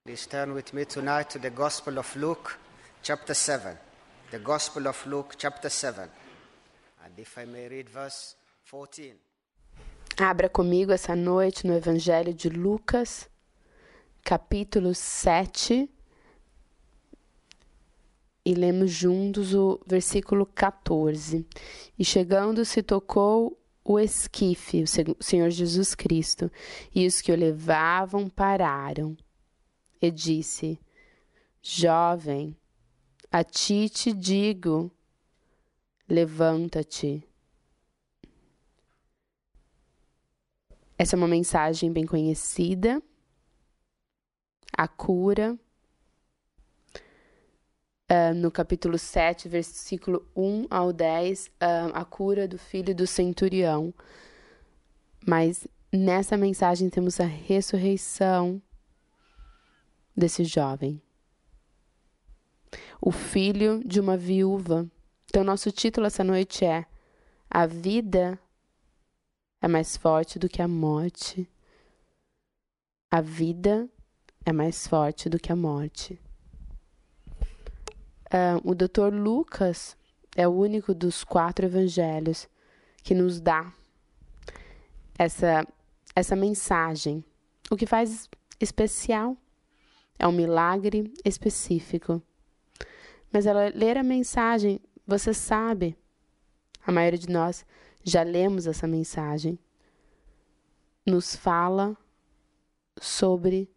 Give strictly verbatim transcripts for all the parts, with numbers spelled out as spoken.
Please turn with me tonight to the Gospel of Luke, chapter seven. The Gospel of Luke, chapter seven. And if I may read verse fourteen. Abra comigo essa noite no Evangelho de Lucas, capítulo sete, e lemos juntos o versículo quatorze. E chegando-se tocou o esquife, o Senhor Jesus Cristo, e os que o levavam pararam. E disse: Jovem, a ti te digo, levanta-te. Essa é uma mensagem bem conhecida, a cura. Uh, no capítulo sete, versículo um ao dez, uh, a cura do filho do centurião. Mas nessa mensagem temos a ressurreição desse jovem, o filho de uma viúva. Então, nosso título essa noite é: A vida é mais forte do que a morte. A vida é mais forte do que a morte. Uh, o doutor Lucas é o único dos quatro evangelhos que nos dá essa, essa mensagem. O que faz especial é um milagre específico. Mas ao ler a mensagem, você sabe, a maioria de nós já lemos essa mensagem, nos fala sobre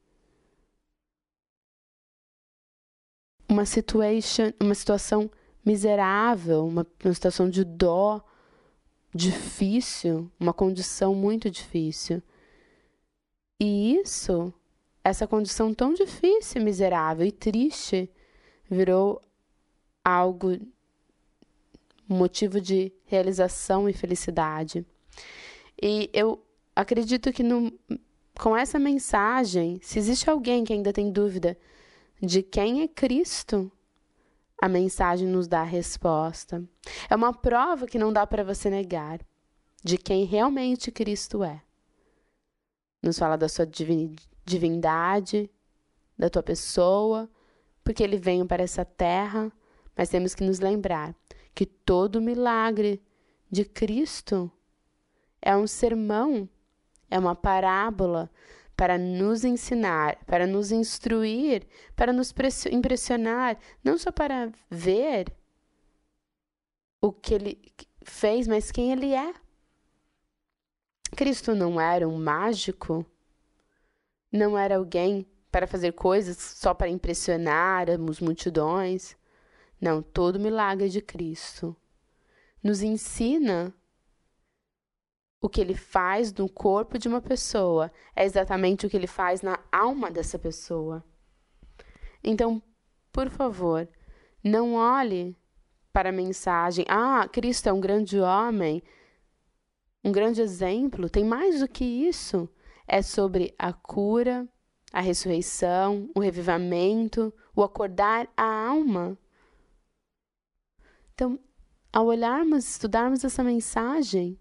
uma situation, uma situação miserável, uma, uma situação de dó difícil, uma condição muito difícil. E isso, essa condição tão difícil, miserável e triste, virou algo, motivo de realização e felicidade. E eu acredito que no, com essa mensagem, se existe alguém que ainda tem dúvida de quem é Cristo, a mensagem nos dá a resposta. É uma prova que não dá para você negar de quem realmente Cristo é. Nos fala da sua divindade, da tua pessoa, porque ele veio para essa terra, mas temos que nos lembrar que todo milagre de Cristo é um sermão, é uma parábola para nos ensinar, para nos instruir, para nos impressionar, não só para ver o que ele fez, mas quem ele é. Cristo não era um mágico, não era alguém para fazer coisas só para impressionar as multidões. Não, todo milagre de Cristo nos ensina o que ele faz no corpo de uma pessoa é exatamente o que ele faz na alma dessa pessoa. Então, por favor, não olhe para a mensagem: ah, Cristo é um grande homem, um grande exemplo. Tem mais do que isso. É sobre a cura, a ressurreição, o revivamento, o acordar a alma. Então, ao olharmos, estudarmos essa mensagem,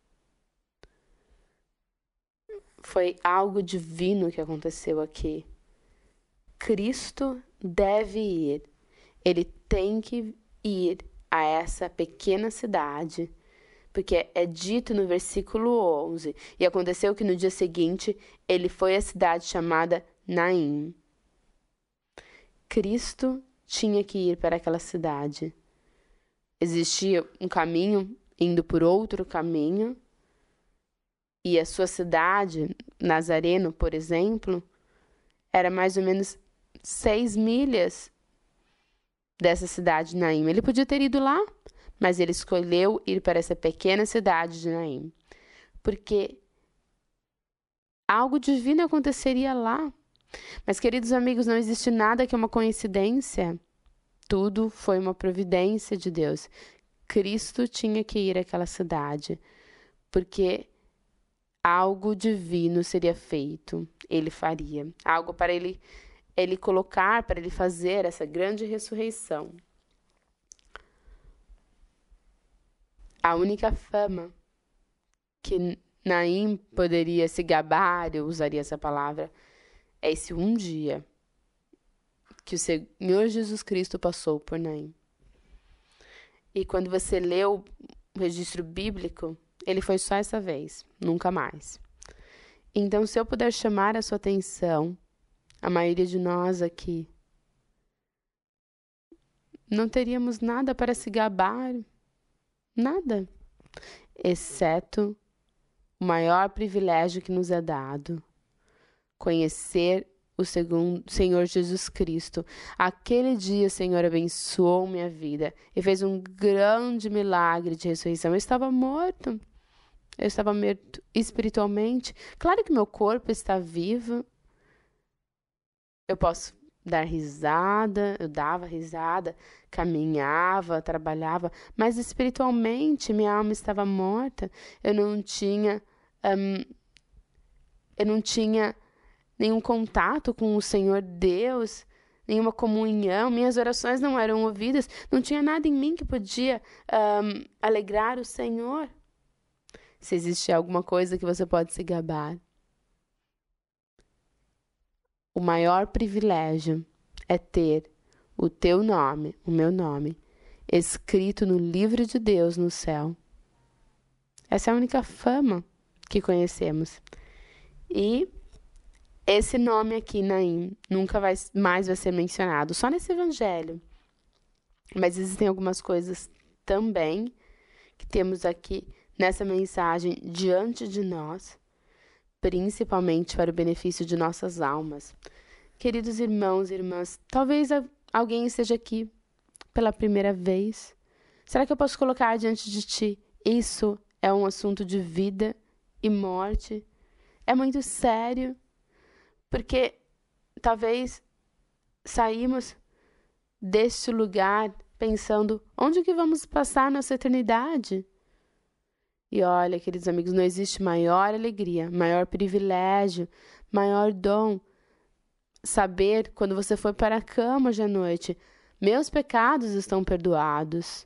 foi algo divino que aconteceu aqui. Cristo deve ir. Ele tem que ir a essa pequena cidade, porque é dito no versículo onze. E aconteceu que no dia seguinte ele foi à cidade chamada Naim. Cristo tinha que ir para aquela cidade. Existia um caminho indo por outro caminho. E a sua cidade, Nazareno, por exemplo, era mais ou menos seis milhas dessa cidade de Naim. Ele podia ter ido lá, mas ele escolheu ir para essa pequena cidade de Naim, porque algo divino aconteceria lá. Mas, queridos amigos, não existe nada que é uma coincidência. Tudo foi uma providência de Deus. Cristo tinha que ir àquela cidade, porque algo divino seria feito, ele faria. Algo para ele, ele colocar, para ele fazer essa grande ressurreição. A única fama que Naim poderia se gabar, eu usaria essa palavra, é esse um dia que o Senhor Jesus Cristo passou por Naim. E quando você leu o registro bíblico, ele foi só essa vez, nunca mais. Então, se eu puder chamar a sua atenção, a maioria de nós aqui não teríamos nada para se gabar, nada, exceto o maior privilégio que nos é dado, conhecer o segundo, Senhor Jesus Cristo. Aquele dia o Senhor abençoou minha vida e fez um grande milagre de ressurreição. Eu estava morto, eu estava morto espiritualmente. Claro que meu corpo está vivo. Eu posso dar risada, eu dava risada, caminhava, trabalhava, mas espiritualmente minha alma estava morta. Eu não tinha, um, eu não tinha nenhum contato com o Senhor Deus, nenhuma comunhão, minhas orações não eram ouvidas, não tinha nada em mim que podia um, alegrar o Senhor. Se existe alguma coisa que você pode se gabar, o maior privilégio é ter o teu nome, o meu nome, escrito no livro de Deus no céu. Essa é a única fama que conhecemos. E esse nome aqui, Naim, nunca vai, mais vai ser mencionado, só nesse evangelho. Mas existem algumas coisas também que temos aqui nessa mensagem diante de nós, principalmente para o benefício de nossas almas. Queridos irmãos e irmãs, talvez alguém esteja aqui pela primeira vez. Será que eu posso colocar diante de ti? Isso é um assunto de vida e morte. É muito sério, porque talvez saímos deste lugar pensando, onde que vamos passar nossa eternidade? E olha, queridos amigos, não existe maior alegria, maior privilégio, maior dom. Saber, quando você for para a cama hoje à noite, meus pecados estão perdoados.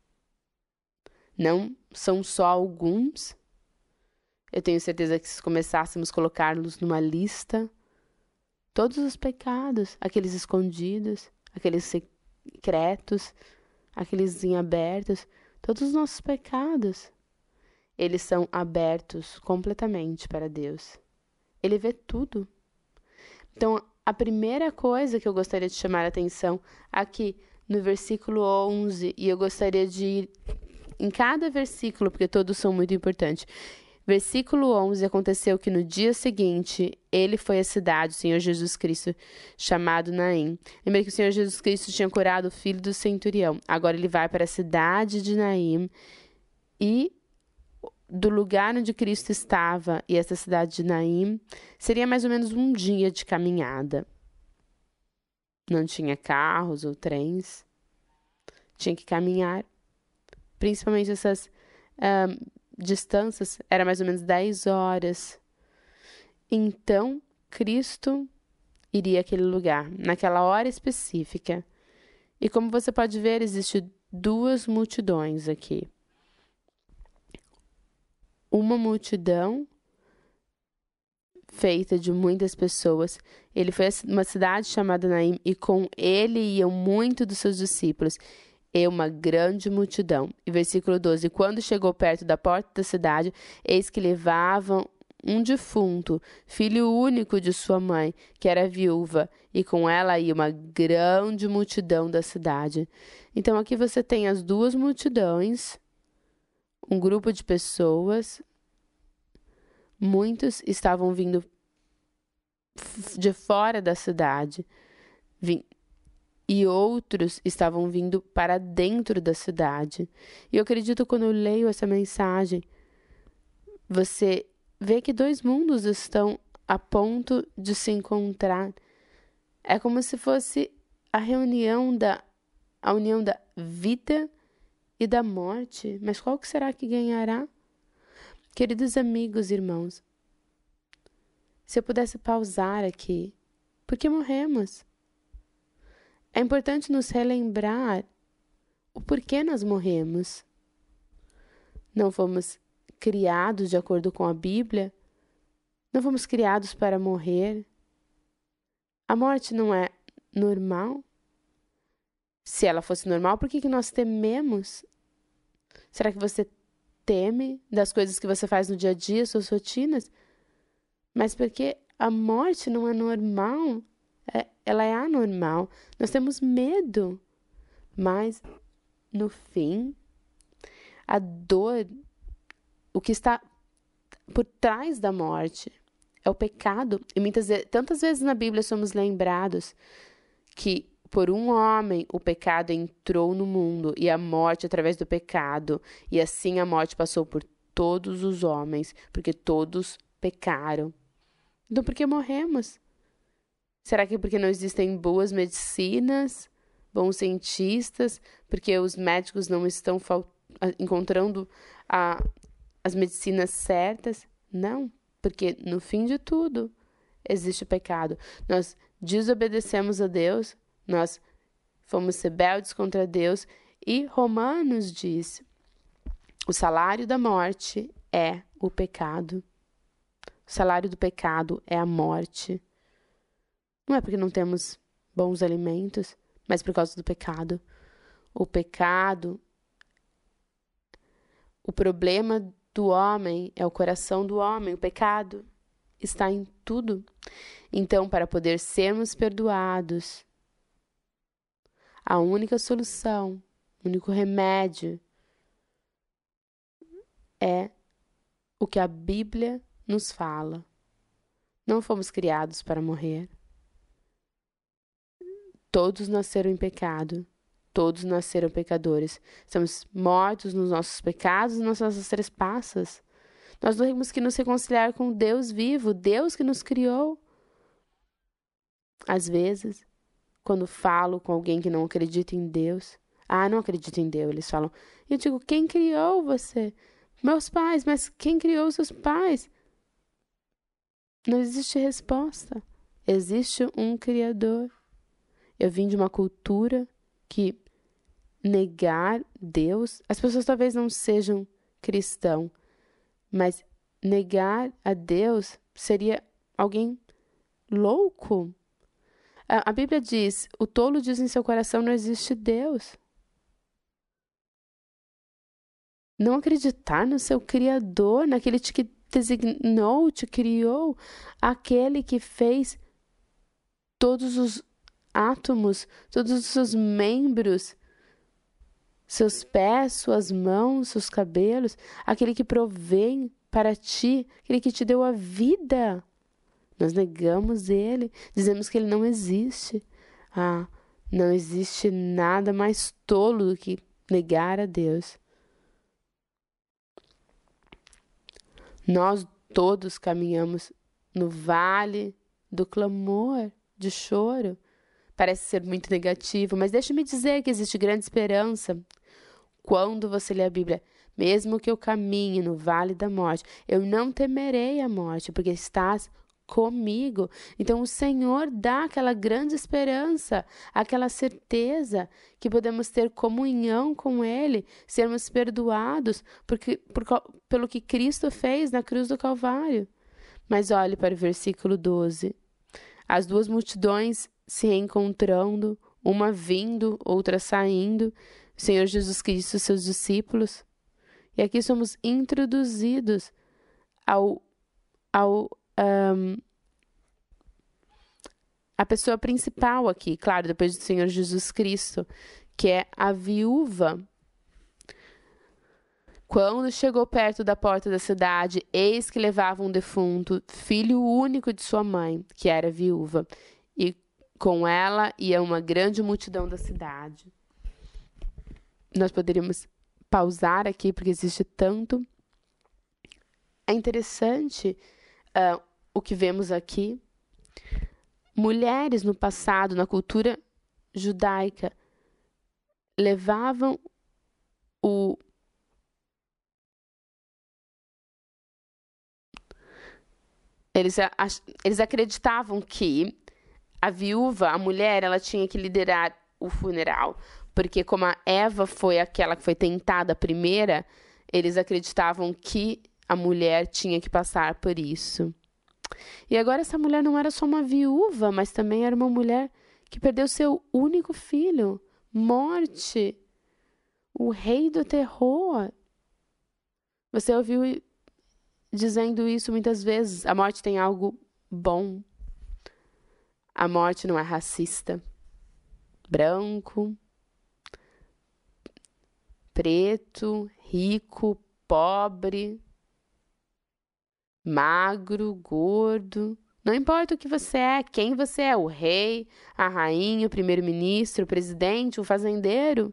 Não são só alguns. Eu tenho certeza que se começássemos a colocá-los numa lista, todos os pecados, aqueles escondidos, aqueles secretos, aqueles em abertos, todos os nossos pecados, eles são abertos completamente para Deus. Ele vê tudo. Então, a primeira coisa que eu gostaria de chamar a atenção aqui no versículo onze, e eu gostaria de ir em cada versículo, porque todos são muito importantes. Versículo onze, aconteceu que no dia seguinte, ele foi à cidade, o Senhor Jesus Cristo, chamado Naim. Lembra que o Senhor Jesus Cristo tinha curado o filho do centurião. Agora ele vai para a cidade de Naim e do lugar onde Cristo estava e essa cidade de Naim seria mais ou menos um dia de caminhada. Não tinha carros ou trens. Tinha que caminhar. Principalmente essas um, distâncias, era mais ou menos dez horas. Então, Cristo iria àquele lugar, naquela hora específica. E como você pode ver, existem duas multidões aqui. Uma multidão feita de muitas pessoas. Ele foi a uma cidade chamada Naim e com ele iam muitos dos seus discípulos e uma grande multidão. E versículo doze, quando chegou perto da porta da cidade, eis que levavam um defunto, filho único de sua mãe, que era viúva, e com ela ia uma grande multidão da cidade. Então aqui você tem as duas multidões, um grupo de pessoas, muitos estavam vindo de fora da cidade, e outros estavam vindo para dentro da cidade. E eu acredito, quando eu leio essa mensagem, você vê que dois mundos estão a ponto de se encontrar. É como se fosse a reunião da, a união da vida e da morte. Mas qual que será que ganhará? Queridos amigos e irmãos, se eu pudesse pausar aqui, por que morremos? É importante nos relembrar o porquê nós morremos. Não fomos criados de acordo com a Bíblia, não fomos criados para morrer. A morte não é normal? Se ela fosse normal, por que, que nós tememos? Será que você teme das coisas que você faz no dia a dia, suas rotinas? Mas porque a morte não é normal, é, ela é anormal. Nós temos medo. Mas, no fim, a dor, o que está por trás da morte, é o pecado. E muitas vezes, tantas vezes na Bíblia somos lembrados que por um homem o pecado entrou no mundo e a morte através do pecado. E assim a morte passou por todos os homens, porque todos pecaram. Então por que morremos? Será que é porque não existem boas medicinas, bons cientistas, porque os médicos não estão fal- encontrando a, as medicinas certas? Não, porque no fim de tudo existe o pecado. Nós desobedecemos a Deus, nós fomos rebeldes contra Deus e Romanos diz: o salário da morte é o pecado. O salário do pecado é a morte. Não é porque não temos bons alimentos, mas por causa do pecado. O pecado, o problema do homem é o coração do homem. O pecado está em tudo. Então, para poder sermos perdoados, a única solução, o único remédio é o que a Bíblia nos fala. Não fomos criados para morrer. Todos nasceram em pecado. Todos nasceram pecadores. Estamos mortos nos nossos pecados e nas nossas trespassos. Nós temos que nos reconciliar com o Deus vivo, Deus que nos criou. Às vezes, quando falo com alguém que não acredita em Deus, ah, não acredito em Deus, eles falam, eu digo, quem criou você? Meus pais, mas quem criou seus pais? Não existe resposta. Existe um Criador. Eu vim de uma cultura que negar Deus, as pessoas talvez não sejam cristãos, mas negar a Deus seria alguém louco. A, a Bíblia diz, o tolo diz em seu coração, não existe Deus. Não acreditar no seu Criador, naquele que te designou, te criou, aquele que fez todos os átomos, todos os seus membros, seus pés, suas mãos, seus cabelos, aquele que provém para ti, aquele que te deu a vida. Nós negamos ele, dizemos que ele não existe. Ah, não existe nada mais tolo do que negar a Deus. Nós todos caminhamos no vale do clamor, de choro. Parece ser muito negativo, mas deixe-me dizer que existe grande esperança. Quando você lê a Bíblia, mesmo que eu caminhe no vale da morte, eu não temerei a morte, porque estás comigo. Então o Senhor dá aquela grande esperança, aquela certeza que podemos ter comunhão com Ele, sermos perdoados porque, por, pelo que Cristo fez na cruz do Calvário. Mas olhe para o versículo doze. As duas multidões se encontrando, uma vindo, outra saindo, o Senhor Jesus Cristo e seus discípulos. E aqui somos introduzidos ao, ao um, a pessoa principal aqui, claro, depois do Senhor Jesus Cristo, que é a viúva. Quando chegou perto da porta da cidade, eis que levava um defunto, filho único de sua mãe, que era viúva, e com ela ia uma grande multidão da cidade. Nós poderíamos pausar aqui, porque existe tanto. É interessante uh, o que vemos aqui. Mulheres no passado, na cultura judaica, levavam o Eles, eles acreditavam que a viúva, a mulher, ela tinha que liderar o funeral. Porque como a Eva foi aquela que foi tentada primeira, eles acreditavam que a mulher tinha que passar por isso. E agora essa mulher não era só uma viúva, mas também era uma mulher que perdeu seu único filho. Morte, o rei do terror. Você ouviu dizendo isso muitas vezes. A morte tem algo bom. A morte não é racista. Branco, preto, rico, pobre, magro, gordo. Não importa o que você é, quem você é, o rei, a rainha, o primeiro-ministro, o presidente, o fazendeiro.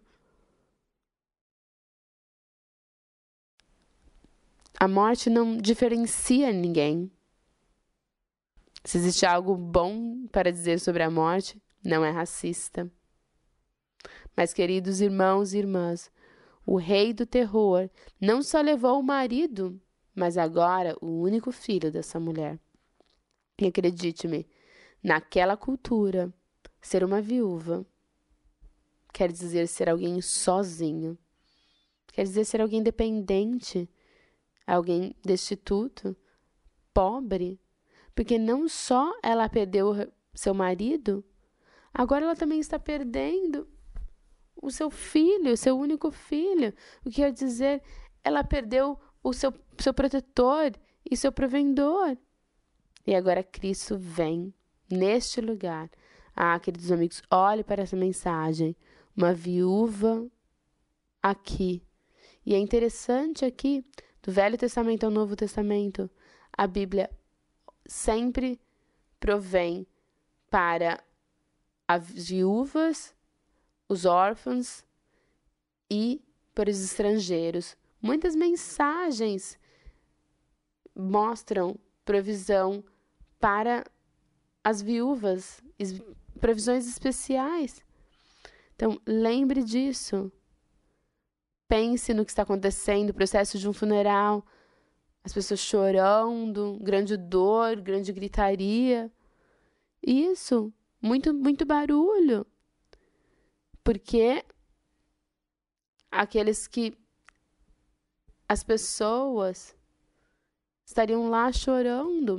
A morte não diferencia ninguém. Se existe algo bom para dizer sobre a morte, não é racista. Mas, queridos irmãos e irmãs, o rei do terror não só levou o marido, mas agora o único filho dessa mulher. E acredite-me, naquela cultura, ser uma viúva quer dizer ser alguém sozinho. Quer dizer ser alguém dependente, alguém destituto, pobre. Porque não só ela perdeu seu marido, agora ela também está perdendo o seu filho, o seu único filho. O que quer dizer, ela perdeu o seu, seu protetor e seu provedor. E agora Cristo vem neste lugar. Ah, queridos amigos, olhe para essa mensagem. Uma viúva aqui. E é interessante aqui, do Velho Testamento ao Novo Testamento, a Bíblia sempre provém para as viúvas, os órfãos e para os estrangeiros. Muitas mensagens mostram provisão para as viúvas, provisões especiais. Então, lembre disso. Pense no que está acontecendo, o processo de um funeral, as pessoas chorando, grande dor, grande gritaria. Isso, muito, muito barulho. Porque aqueles que as pessoas estariam lá chorando.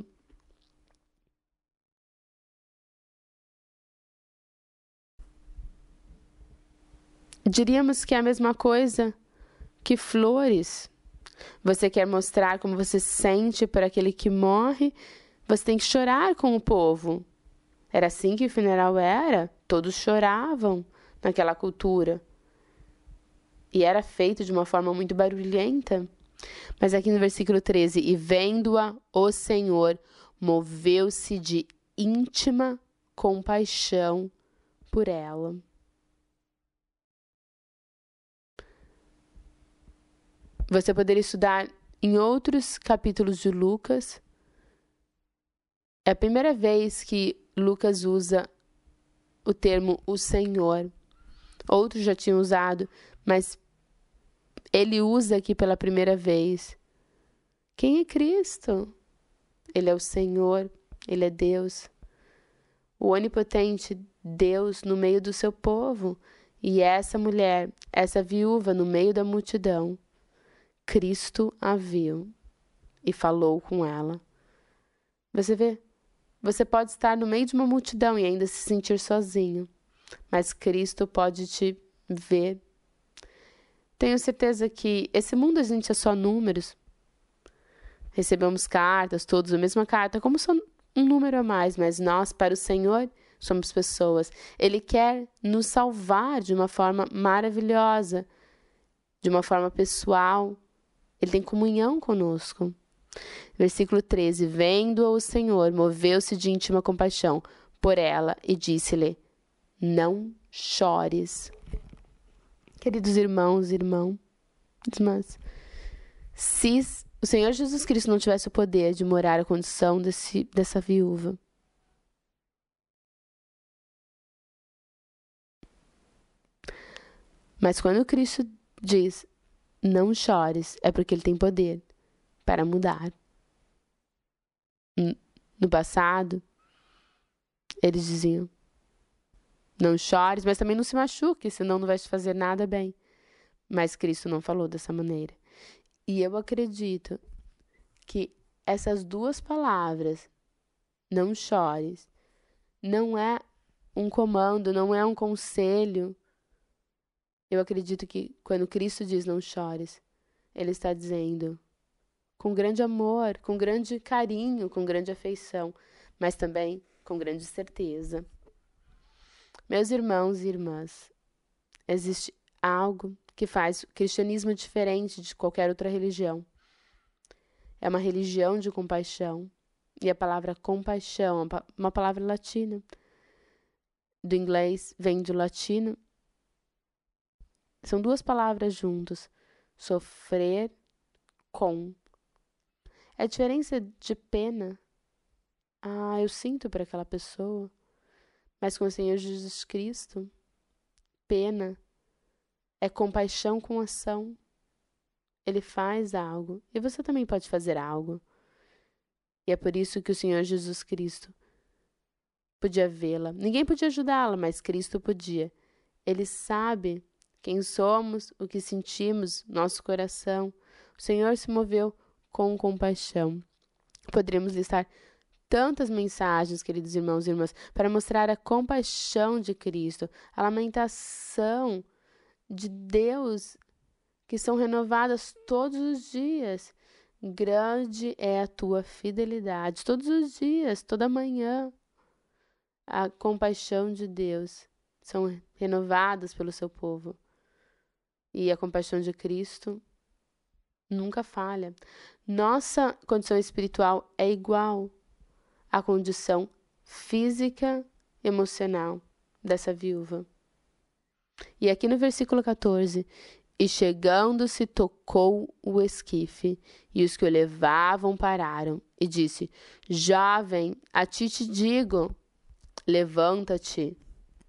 Diríamos que é a mesma coisa que flores. Você quer mostrar como você se sente por aquele que morre, você tem que chorar com o povo. Era assim que o funeral era. Todos choravam naquela cultura. E era feito de uma forma muito barulhenta. Mas aqui no versículo treze, e vendo-a, o Senhor moveu-se de íntima compaixão por ela. Você poderia estudar em outros capítulos de Lucas. É a primeira vez que Lucas usa o termo o Senhor. Outros já tinham usado, mas ele usa aqui pela primeira vez. Quem é Cristo? Ele é o Senhor, ele é Deus. O onipotente Deus no meio do seu povo. E essa mulher, essa viúva no meio da multidão, Cristo a viu e falou com ela. Você vê? Você pode estar no meio de uma multidão e ainda se sentir sozinho, mas Cristo pode te ver. Tenho certeza que esse mundo a gente é só números. Recebemos cartas, todos a mesma carta, como só um número a mais, mas nós, para o Senhor, somos pessoas. Ele quer nos salvar de uma forma maravilhosa, de uma forma pessoal. Ele tem comunhão conosco. Versículo treze. Vendo-a o Senhor, moveu-se de íntima compaixão por ela e disse-lhe: não chores. Queridos irmãos e irmãs, se o Senhor Jesus Cristo não tivesse o poder de morar a condição desse, dessa viúva, mas quando Cristo diz não chores, é porque ele tem poder para mudar. No passado, eles diziam: não chores, mas também não se machuque, senão não vai te fazer nada bem. Mas Cristo não falou dessa maneira. E eu acredito que essas duas palavras, não chores, não é um comando, não é um conselho. Eu acredito que quando Cristo diz não chores, Ele está dizendo com grande amor, com grande carinho, com grande afeição, mas também com grande certeza. Meus irmãos e irmãs, existe algo que faz o cristianismo diferente de qualquer outra religião. É uma religião de compaixão. E a palavra compaixão é uma palavra latina. Do inglês vem do latino. São duas palavras juntas. Sofrer com. É a diferença de pena. Ah, eu sinto por aquela pessoa. Mas com o Senhor Jesus Cristo, pena é compaixão com ação. Ele faz algo. E você também pode fazer algo. E é por isso que o Senhor Jesus Cristo podia vê-la. Ninguém podia ajudá-la, mas Cristo podia. Ele sabe quem somos, o que sentimos, nosso coração. O Senhor se moveu com compaixão. Poderíamos listar tantas mensagens, queridos irmãos e irmãs, para mostrar a compaixão de Cristo, a lamentação de Deus, que são renovadas todos os dias. Grande é a tua fidelidade, todos os dias, toda manhã. A compaixão de Deus são renovadas pelo seu povo. E a compaixão de Cristo nunca falha. Nossa condição espiritual é igual à condição física, emocional dessa viúva. E aqui no versículo catorze, e chegando-se tocou o esquife, e os que o levavam pararam, e disse, jovem, a ti te digo, levanta-te.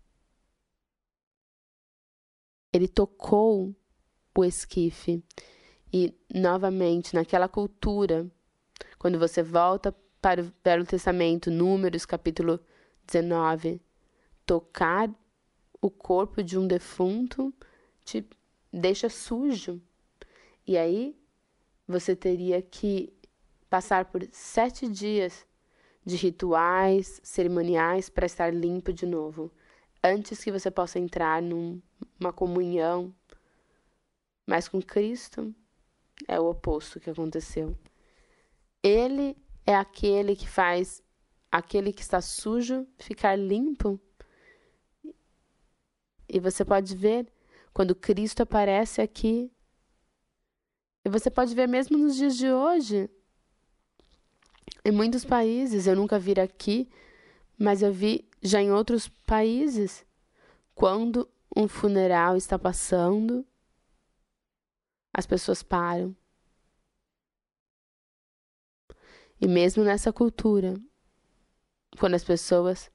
Ele tocou o esquife. E, novamente, naquela cultura, quando você volta para o Velho Testamento, Números, capítulo dezenove, tocar o corpo de um defunto te deixa sujo. E aí, você teria que passar por sete dias de rituais, cerimoniais, para estar limpo de novo, antes que você possa entrar numa comunhão. Mas com Cristo, é o oposto que aconteceu. Ele é aquele que faz aquele que está sujo ficar limpo. E você pode ver quando Cristo aparece aqui. E você pode ver mesmo nos dias de hoje. Em muitos países, eu nunca vi aqui, mas eu vi já em outros países. Quando um funeral está passando, as pessoas param. E mesmo nessa cultura, quando as pessoas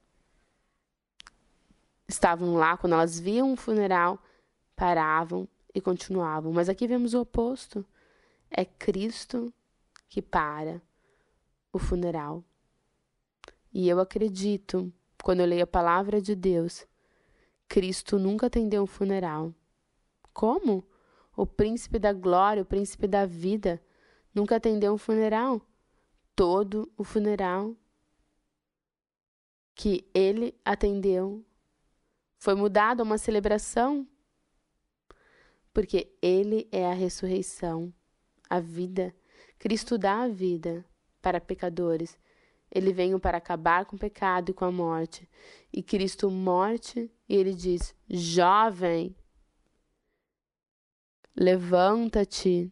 estavam lá, quando elas viam um funeral, paravam e continuavam. Mas aqui vemos o oposto. É Cristo que para o funeral. E eu acredito, quando eu leio a palavra de Deus, Cristo nunca atendeu um funeral. Como? O príncipe da glória, o príncipe da vida, nunca atendeu um funeral. Todo o funeral que ele atendeu foi mudado a uma celebração, porque ele é a ressurreição, a vida. Cristo dá a vida para pecadores. Ele veio para acabar com o pecado e com a morte. E Cristo morte, e ele diz, jovem, levanta-te.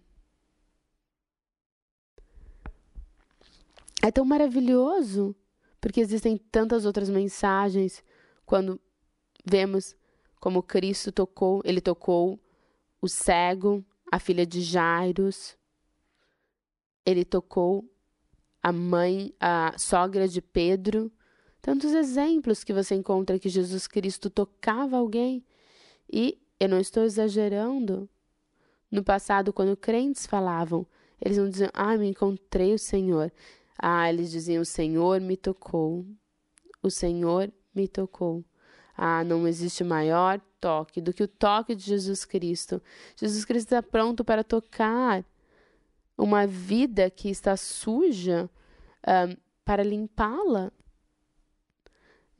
É tão maravilhoso, porque existem tantas outras mensagens, quando vemos como Cristo tocou, ele tocou o cego, a filha de Jairus, ele tocou a mãe, a sogra de Pedro. Tantos exemplos que você encontra que Jesus Cristo tocava alguém. E eu não estou exagerando. No passado, quando crentes falavam, eles não diziam, ah, me encontrei o Senhor. Ah, eles diziam, o Senhor me tocou. O Senhor me tocou. Ah, não existe maior toque do que o toque de Jesus Cristo. Jesus Cristo está pronto para tocar uma vida que está suja, um, para limpá-la.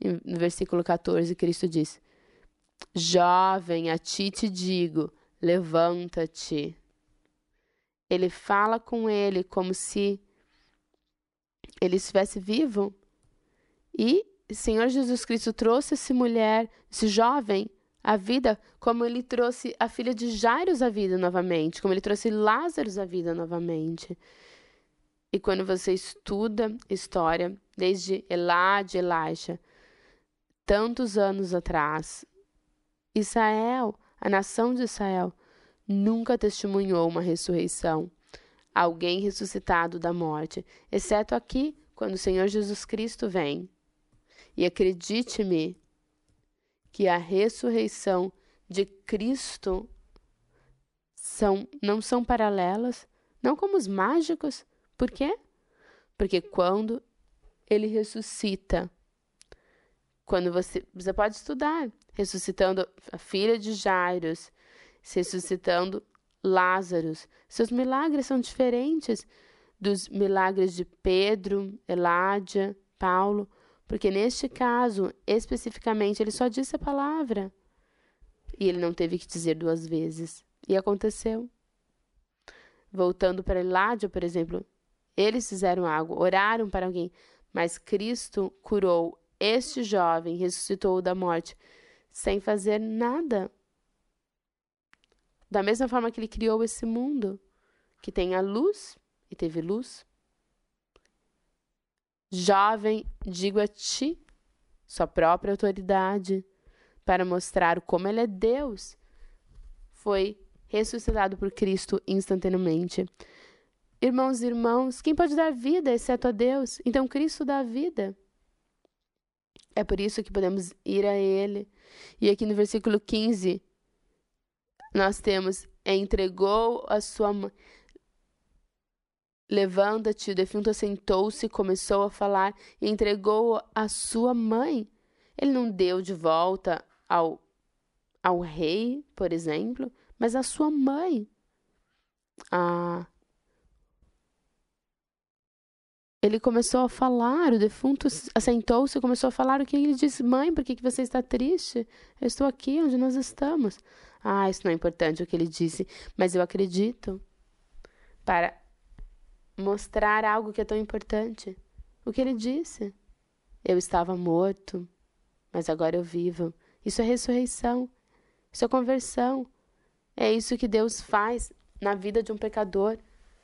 No versículo catorze, Cristo diz: jovem, a ti te digo, levanta-te. Ele fala com ele como se ele estivesse vivo. E o Senhor Jesus Cristo trouxe essa mulher, esse jovem, à vida, como ele trouxe a filha de Jairo à vida novamente, como ele trouxe Lázaro à vida novamente. E quando você estuda história, desde Elá de Elisha, tantos anos atrás, Israel, a nação de Israel, nunca testemunhou uma ressurreição, alguém ressuscitado da morte, exceto aqui, quando o Senhor Jesus Cristo vem. E acredite-me que a ressurreição de Cristo são, não são paralelas, não como os mágicos. Por quê? Porque quando ele ressuscita, quando você, você pode estudar, ressuscitando a filha de Jairo, ressuscitando Lázaro, seus milagres são diferentes dos milagres de Pedro, Eládia, Paulo, porque neste caso, especificamente, ele só disse a palavra. E ele não teve que dizer duas vezes. E aconteceu. Voltando para Eládia, por exemplo, eles fizeram algo, oraram para alguém, mas Cristo curou este jovem, ressuscitou da morte, sem fazer nada. Da mesma forma que ele criou esse mundo, que tem a luz, e teve luz. Jovem, digo a ti, sua própria autoridade, para mostrar como ele é Deus, foi ressuscitado por Cristo instantaneamente. Irmãos e irmãos, quem pode dar vida exceto a Deus? Então Cristo dá vida. É por isso que podemos ir a Ele. E aqui no versículo quinze, nós temos, entregou a sua mãe. Levanta-te, o defunto assentou-se, começou a falar e entregou a sua mãe. Ele não deu de volta ao, ao rei, por exemplo, mas a sua mãe. Ah, ele começou a falar, o defunto assentou-se e começou a falar. O que ele disse? Mãe, por que você está triste? Eu estou aqui onde nós estamos. Ah, isso não é importante o que ele disse, mas eu acredito para mostrar algo que é tão importante. O que ele disse? Eu estava morto, mas agora eu vivo. Isso é ressurreição. Isso é conversão. É isso que Deus faz na vida de um pecador.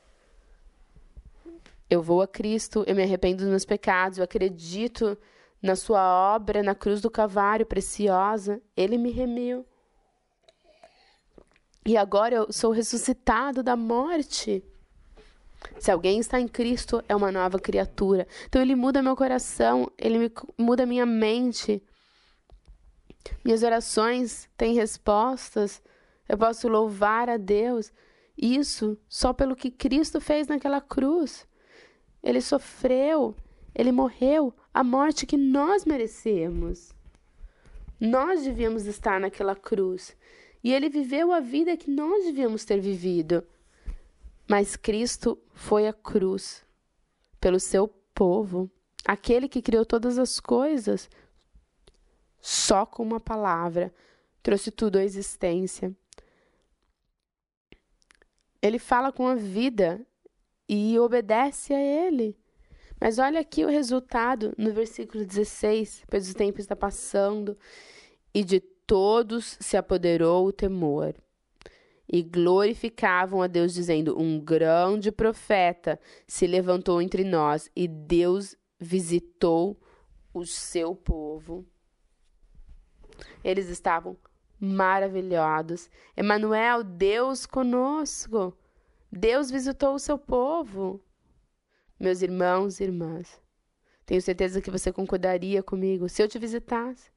Eu vou a Cristo, eu me arrependo dos meus pecados, eu acredito na sua obra na cruz do Calvário, preciosa. Ele me remiu. E agora eu sou ressuscitado da morte. Se alguém está em Cristo, é uma nova criatura. Então ele muda meu coração, ele me, muda minha mente. Minhas orações têm respostas. Eu posso louvar a Deus. Isso só pelo que Cristo fez naquela cruz. Ele sofreu, ele morreu a morte que nós merecemos. Nós devíamos estar naquela cruz. E ele viveu a vida que nós devíamos ter vivido. Mas Cristo foi à cruz pelo seu povo, aquele que criou todas as coisas, só com uma palavra, trouxe tudo à existência. Ele fala com a vida e obedece a ele. Mas olha aqui o resultado no versículo dezesseis, pois o tempo está passando e de todos se apoderou o temor. E glorificavam a Deus, dizendo: um grande profeta se levantou entre nós, e Deus visitou o seu povo. Eles estavam maravilhados. Emanuel, Deus conosco. Deus visitou o seu povo. Meus irmãos e irmãs, tenho certeza que você concordaria comigo se eu te visitasse.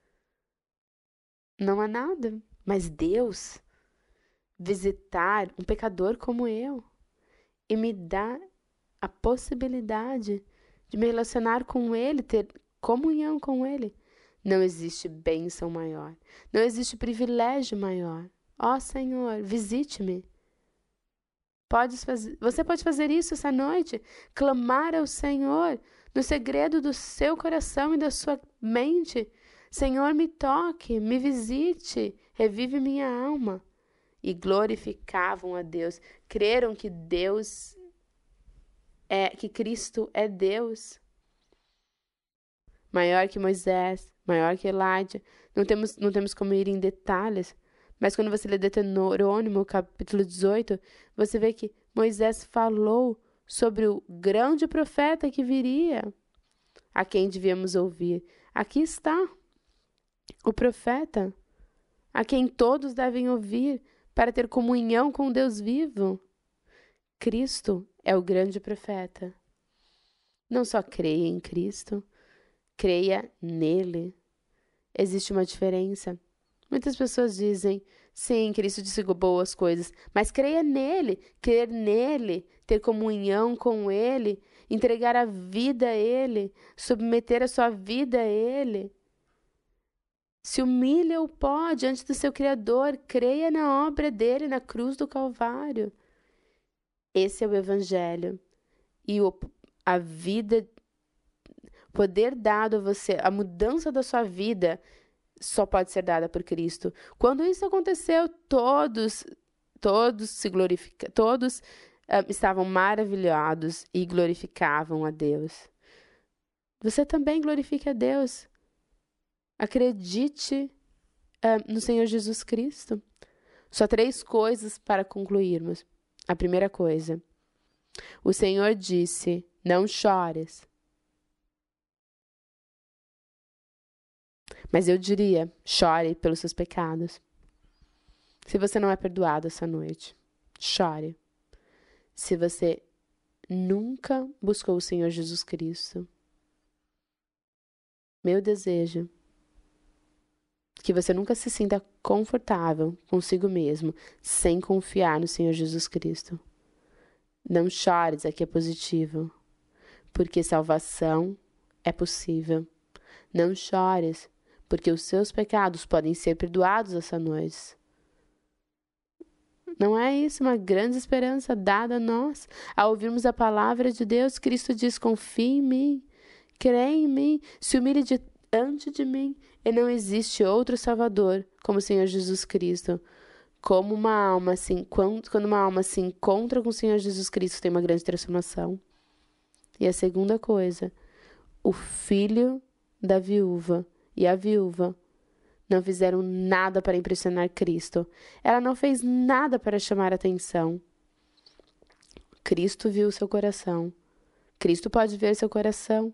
Não há nada, mas Deus visitar um pecador como eu e me dar a possibilidade de me relacionar com Ele, ter comunhão com Ele. Não existe bênção maior, não existe privilégio maior. Ó Senhor, visite-me. Podes fazer, você pode fazer isso essa noite, clamar ao Senhor no segredo do seu coração e da sua mente. Senhor, me toque, me visite, revive minha alma. E glorificavam a Deus. Creram que Deus é, que Cristo é Deus. Maior que Moisés, maior que Elijah. Não temos, não temos como ir em detalhes, mas quando você lê Deuteronômio, capítulo dezoito, você vê que Moisés falou sobre o grande profeta que viria, a quem devíamos ouvir. Aqui está o profeta, a quem todos devem ouvir para ter comunhão com Deus vivo. Cristo é o grande profeta. Não só creia em Cristo, creia nele. Existe uma diferença. Muitas pessoas dizem, sim, Cristo disse boas coisas, mas creia nele, crer nele, ter comunhão com ele, entregar a vida a ele, submeter a sua vida a ele. Se humilha o pó diante do seu Criador, creia na obra dele na cruz do Calvário. Esse é o Evangelho. E o, a vida, poder dado a você, a mudança da sua vida, só pode ser dada por Cristo. Quando isso aconteceu, todos, todos se glorificavam, todos uh, estavam maravilhados e glorificavam a Deus. Você também glorifica a Deus. Acredite uh, no Senhor Jesus Cristo. Só três coisas para concluirmos. A primeira coisa, o Senhor disse, não chores. Mas eu diria, chore pelos seus pecados. Se você não é perdoado essa noite, chore. Se você nunca buscou o Senhor Jesus Cristo, meu desejo que você nunca se sinta confortável consigo mesmo, sem confiar no Senhor Jesus Cristo. Não chores, aqui é positivo, porque salvação é possível. Não chores, porque os seus pecados podem ser perdoados essa noite. Não é isso uma grande esperança dada a nós? Ao ouvirmos a palavra de Deus, Cristo diz, confie em mim, creia em mim, se humilhe diante de mim. E não existe outro Salvador como o Senhor Jesus Cristo. Como uma alma se, quando, quando uma alma se encontra com o Senhor Jesus Cristo, tem uma grande transformação. E a segunda coisa, o filho da viúva e a viúva não fizeram nada para impressionar Cristo. Ela não fez nada para chamar atenção. Cristo viu seu coração. Cristo pode ver seu coração.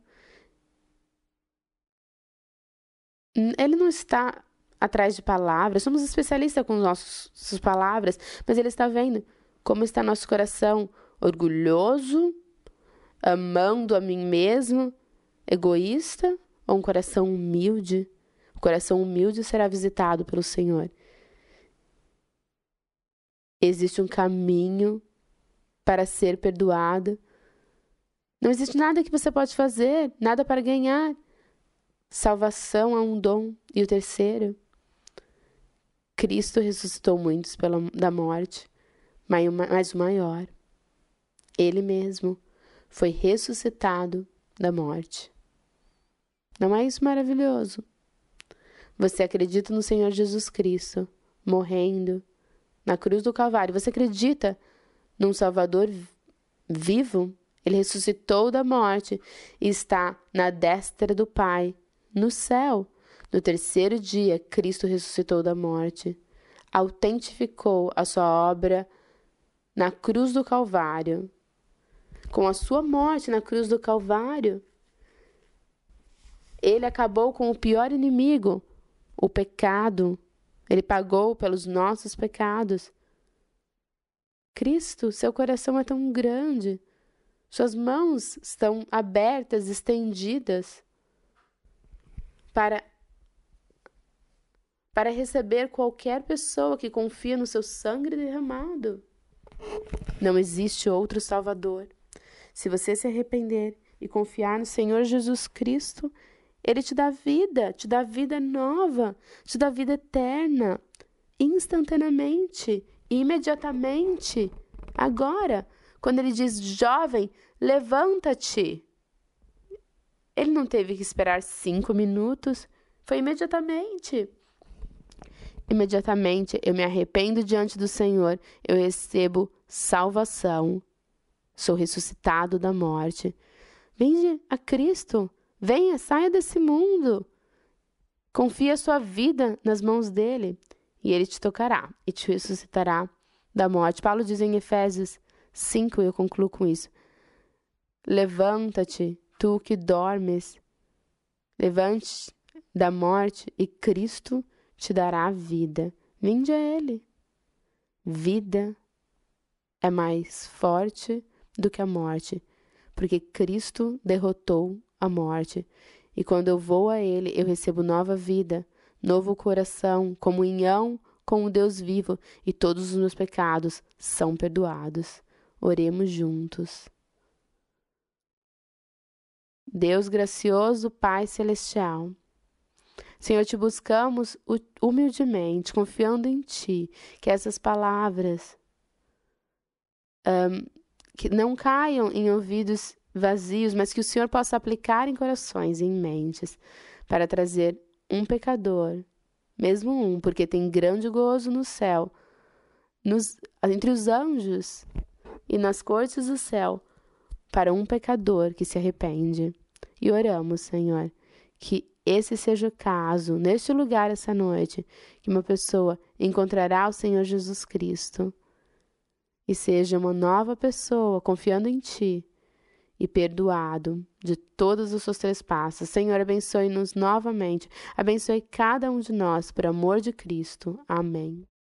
Ele não está atrás de palavras. Somos especialistas com nossas palavras, mas Ele está vendo como está nosso coração orgulhoso, amando a mim mesmo, egoísta, ou um coração humilde. O coração humilde será visitado pelo Senhor. Existe um caminho para ser perdoado. Não existe nada que você pode fazer, nada para ganhar. Salvação é um dom. E o terceiro, Cristo ressuscitou muitos pela, da morte, mas o maior, Ele mesmo, foi ressuscitado da morte. Não é isso maravilhoso? Você acredita no Senhor Jesus Cristo, morrendo na cruz do Calvário. Você acredita num Salvador vivo? Ele ressuscitou da morte e está na destra do Pai, no céu. No terceiro dia, Cristo ressuscitou da morte, autentificou a sua obra na cruz do Calvário. Com a sua morte na cruz do Calvário, Ele acabou com o pior inimigo, o pecado. Ele pagou pelos nossos pecados. Cristo, seu coração é tão grande. Suas mãos estão abertas, estendidas, para, para receber qualquer pessoa que confia no seu sangue derramado. Não existe outro Salvador. Se você se arrepender e confiar no Senhor Jesus Cristo, Ele te dá vida, te dá vida nova, te dá vida eterna, instantaneamente, imediatamente, agora. Quando Ele diz, jovem, levanta-te. Ele não teve que esperar cinco minutos. Foi imediatamente. Imediatamente eu me arrependo diante do Senhor. Eu recebo salvação. Sou ressuscitado da morte. Vinde a Cristo. Venha, saia desse mundo. Confie a sua vida nas mãos dele. E ele te tocará e te ressuscitará da morte. Paulo diz em Efésios cinco, e eu concluo com isso. Levanta-te, tu que dormes. Levante da morte e Cristo te dará vida. Vinde a ele. Vida é mais forte do que a morte, porque Cristo derrotou a morte. E quando eu vou a ele, eu recebo nova vida, novo coração, comunhão com o Deus vivo, e todos os meus pecados são perdoados. Oremos juntos. Deus gracioso, Pai celestial, Senhor, te buscamos humildemente, confiando em Ti, que essas palavras um, que não caiam em ouvidos vazios, mas que o Senhor possa aplicar em corações e em mentes, para trazer um pecador, mesmo um, porque tem grande gozo no céu, nos, entre os anjos e nas cortes do céu, para um pecador que se arrepende. E oramos, Senhor, que esse seja o caso, neste lugar essa noite, que uma pessoa encontrará o Senhor Jesus Cristo e seja uma nova pessoa, confiando em Ti e perdoado de todos os seus trespassos. Senhor, abençoe-nos novamente, abençoe cada um de nós, por amor de Cristo. Amém.